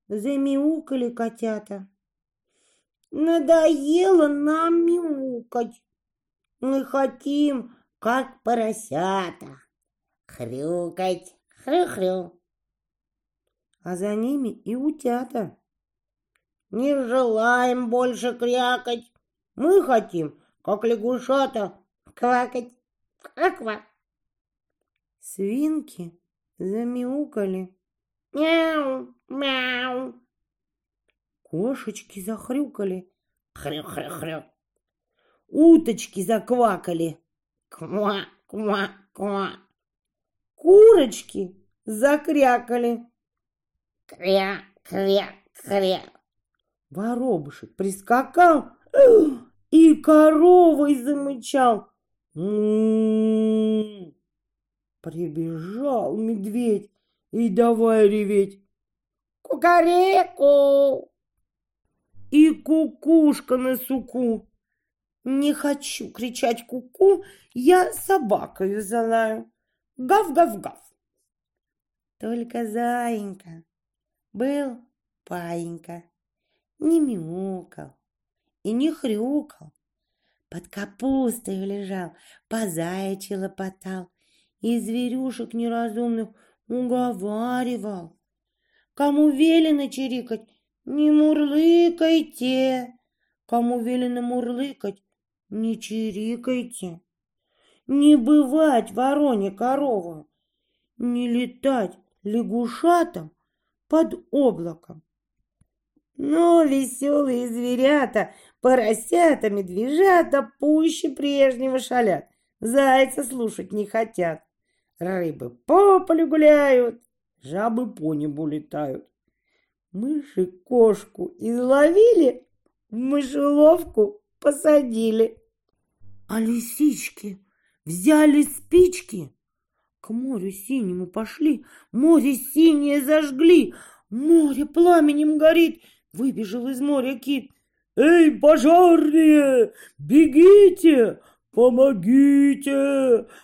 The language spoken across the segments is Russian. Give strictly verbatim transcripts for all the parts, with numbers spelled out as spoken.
Замяукали котята. Надоело нам мяукать. Мы хотим, как поросята, хрюкать, хрю-хрю. А за ними и утята. Не желаем больше крякать. Мы хотим, как лягушата, квакать, ква-ква. Свинки замяукали. Мяу, мяу. Кошечки захрюкали. Хрю-хрю-хрю. Уточки заквакали. Ква, ква, ква. Курочки закрякали. Кря, кря, кря. Воробушек прискакал и коровой замычал. М-м-м. Прибежал медведь и давай реветь. Кукареку! И кукушка на суку. Не хочу кричать ку-ку, я собакою залаю. Гав-гав-гав. Только заинька был паинька, не мяукал и не хрюкал. Под капустой лежал, по заячьи лопотал и зверюшек неразумных уговаривал. Кому велено чирикать, не мурлыкайте. Кому велено мурлыкать, не чирикайте. Не бывать вороне корова, не летать лягушатам под облаком. Но веселые зверята, поросята, медвежата пуще прежнего шалят. Зайца слушать не хотят. Рыбы по полю гуляют, жабы по небу летают. Мыши кошку изловили, в мышеловку посадили. А лисички взяли спички, к морю синему пошли, море синее зажгли, море пламенем горит. Выбежал из моря кит. Эй, пожарные, бегите, помогите,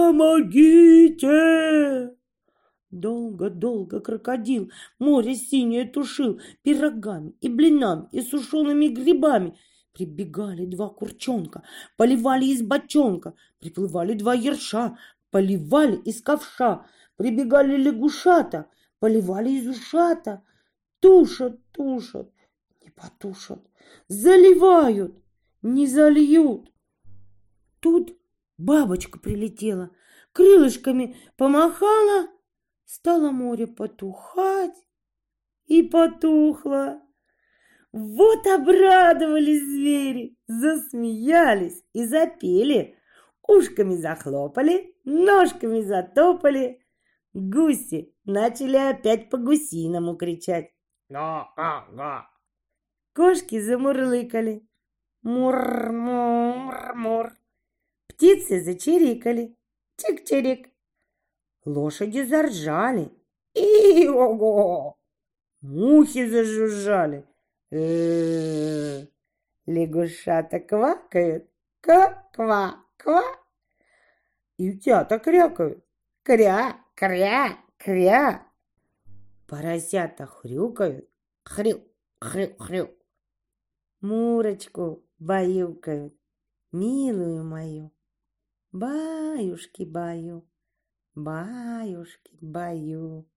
помогите! Долго-долго крокодил море синее тушил пирогами и блинами и сушеными грибами. Прибегали два курчонка, поливали из бочонка, приплывали два ерша, поливали из ковша, прибегали лягушата, поливали из ушата, тушат, тушат, не потушат, заливают, не зальют. Тут бабочка прилетела, крылышками помахала, стало море потухать и потухло. Вот обрадовались звери, засмеялись и запели, ушками захлопали, ножками затопали. Гуси начали опять по-гусиному кричать. Га-га-га. Кошки замурлыкали. Мур-мур-мур. Птицы зачирикали. Чик-чирик. Лошади заржали. И-ого! Мухи зажужжали. Э-э-э. Лягушата квакают. Ква-ква-ква. И утята крякают. Кря, кря, кря. Поросята хрюкают. Хрю, хрю, хрю. Мурочку баюкают. Милую мою. Баюшки баю. Баюшки баю.